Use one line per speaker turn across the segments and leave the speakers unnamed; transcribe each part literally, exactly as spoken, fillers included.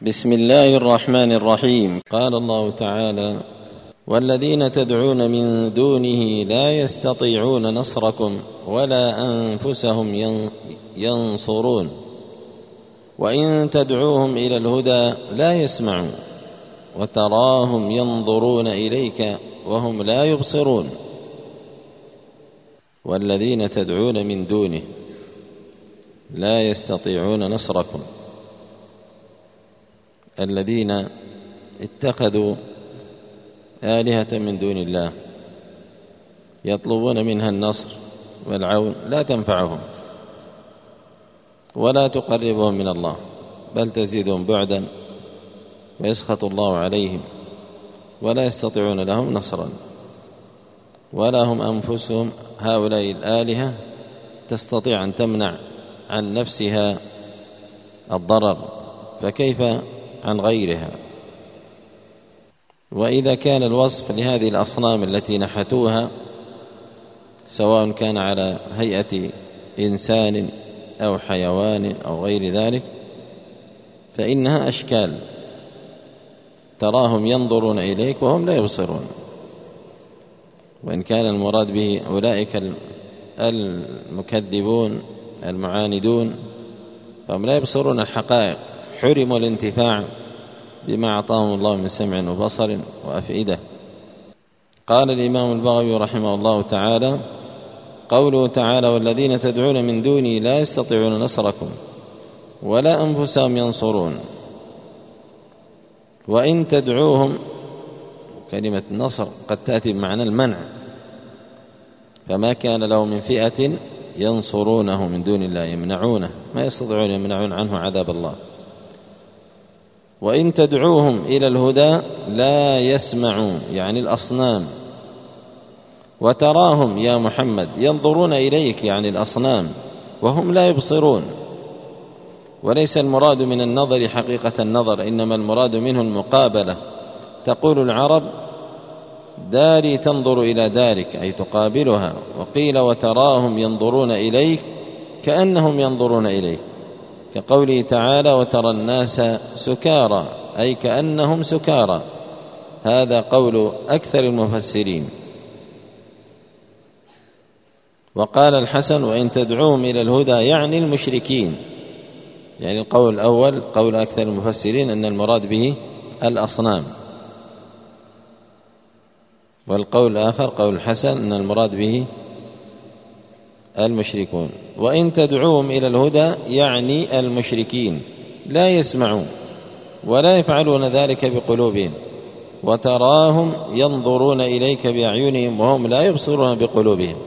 بسم الله الرحمن الرحيم. قال الله تعالى: والذين تدعون من دونه لا يستطيعون نصركم ولا أنفسهم ينصرون وإن تدعوهم إلى الهدى لا يسمعون وتراهم ينظرون إليك وهم لا يبصرون. والذين تدعون من دونه لا يستطيعون نصركم، الذين اتخذوا آلهة من دون الله يطلبون منها النصر والعون لا تنفعهم ولا تقربهم من الله، بل تزيدهم بعدا ويسخط الله عليهم ولا يستطيعون لهم نصرا، ولا هم أنفسهم هؤلاء الآلهة تستطيع أن تمنع عن نفسها الضرر، فكيف عن غيرها؟ وإذا كان الوصف لهذه الأصنام التي نحتوها سواء كان على هيئة إنسان أو حيوان أو غير ذلك فإنها أشكال، تراهم ينظرون إليك وهم لا يبصرون. وإن كان المراد به أولئك المكذبون المعاندون فهم لا يبصرون الحقائق، حرموا الانتفاع بما أعطاهم الله من سمع وبصر وأفئدة. قال الإمام البغوي رحمه الله تعالى: قوله تعالى: والذين تدعون من دوني لا يستطيعون نصركم ولا أنفسهم ينصرون وإن تدعوهم، كلمة النصر قد تأتي بمعنى المنع، فما كان له من فئة ينصرونه من دون الله يمنعونه، ما يستطيعون يمنعون عنه عذاب الله. وإن تدعوهم إلى الهدى لا يسمعون، يعني الأصنام. وتراهم يا محمد ينظرون إليك، يعني الأصنام، وهم لا يبصرون. وليس المراد من النظر حقيقة النظر، إنما المراد منه المقابلة. تقول العرب: داري تنظر إلى دارك، أي تقابلها. وقيل: وتراهم ينظرون إليك كأنهم ينظرون إليك، كقوله تعالى: وترى الناس سكارى، أي كأنهم سكارى. هذا قول أكثر المفسرين. وقال الحسن: وإن تدعوهم إلى الهدى، يعني المشركين. يعني القول الأول قول أكثر المفسرين أن المراد به الأصنام، والقول الآخر قول الحسن أن المراد به المشركون. وإن تدعوهم إلى الهدى يعني المشركين لا يسمعون ولا يفعلون ذلك بقلوبهم، وتراهم ينظرون إليك بأعينهم وهم لا يبصرون بقلوبهم.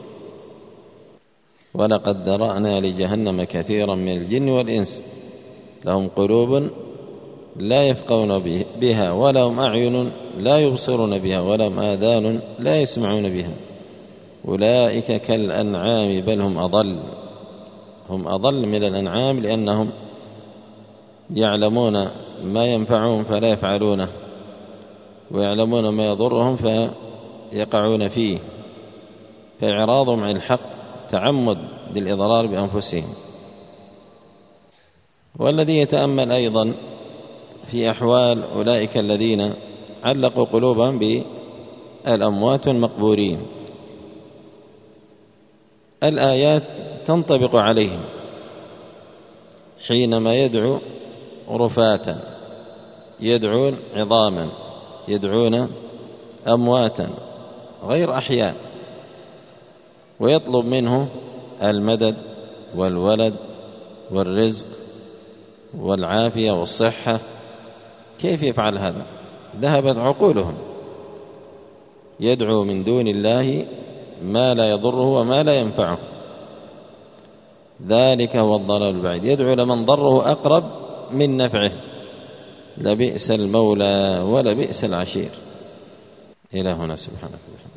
ولقد ذرأنا لجهنم كثيرا من الجن والإنس لهم قلوب لا يفقهون بها ولهم أعين لا يبصرون بها ولهم آذان لا يسمعون بها أولئك كالأنعام بل هم أضل. هم أضل من الأنعام لأنهم يعلمون ما ينفعهم فلا يفعلونه، ويعلمون ما يضرهم فيقعون فيه، فإعراضهم عن الحق تعمد للإضرار بأنفسهم. والذي يتأمل أيضا في أحوال أولئك الذين علقوا قلوبهم بالأموات والمقبورين، الآيات تنطبق عليهم حينما يدعو رفاتا، يدعون عظاما، يدعون أمواتا غير أحياء، ويطلب منه المدد والولد والرزق والعافية والصحة. كيف يفعل هذا؟ ذهبت عقولهم. يدعو من دون الله ما لا يضره وما لا ينفعه، ذلك هو الضلال البعيد. يدعو لمن ضره أقرب من نفعه، لبئس المولى ولبئس العشير. إلى هنا، سبحانك.